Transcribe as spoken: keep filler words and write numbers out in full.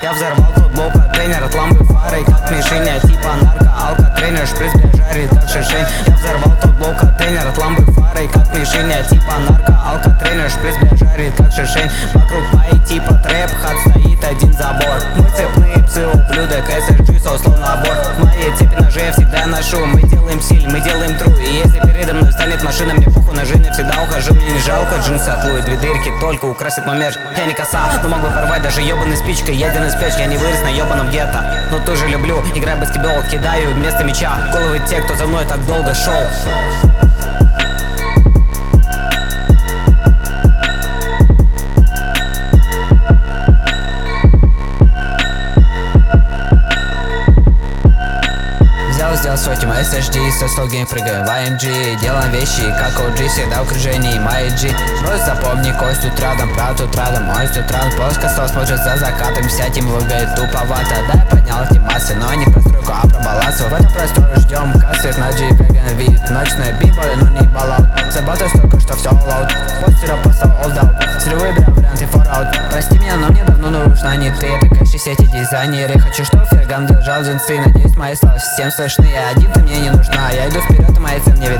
Я взорвал тот блока, тренер от лампы фары, как мишень, типа нарко, алка, тренер, шприц, бля, жарит, как шишень. Я взорвал тот блока, тренер от лампы фары, как мишень, типа нарко, алка, тренер, шприц, бля, жарит, как шишень. Вокруг моей типа трэп, хат стоит один забор. Мы цепные псы, ублюдок, эс эс джи, со словно набор. В моей цепи ножей я всегда ношу. Мы делаем стиль, мы делаем тру. И если передо мной станет машина, мне похуй на жизнь, я всегда ухожу. Мне не жалко джинсы от Луи, две дырки только украсит мой мерч. Я не коса, но могу порвать даже ебаной спичкой. Ядерный спеч, я не вырос на ебаном гетто. Но тоже люблю, играю в баскетбол, кидаю вместо мяча головы те, кто за мной так долго шел. Сделал сотим эс эс джи, со сто гейм прыгаю в ай эм джи. Делаем вещи, как о джи, всегда в окружении моей джи. Просто запомни, кость тут рядом, правда тут рядом, мой тут рядом. Плоскостол смотрит за закатом, вся тем выглядит туповато. Да, я поднял эти массы, но не постройку, а про баланс. В этом просторе ждем кассет на джи, беган вид. Ночная бимболи, но не балаут. Заботаюсь только, что все лоуд. Постера поставил олдаут. Срывы, бля, варианты фораут. Прости меня, но мне давно нужна не ты. Это кэши сети дизайнеры. Хочу, чтоб Ферган держал джинсы. Надеюсь, мои слова всем слышны. Я один, ты мне не нужна. Я иду вперед, и мои цели мне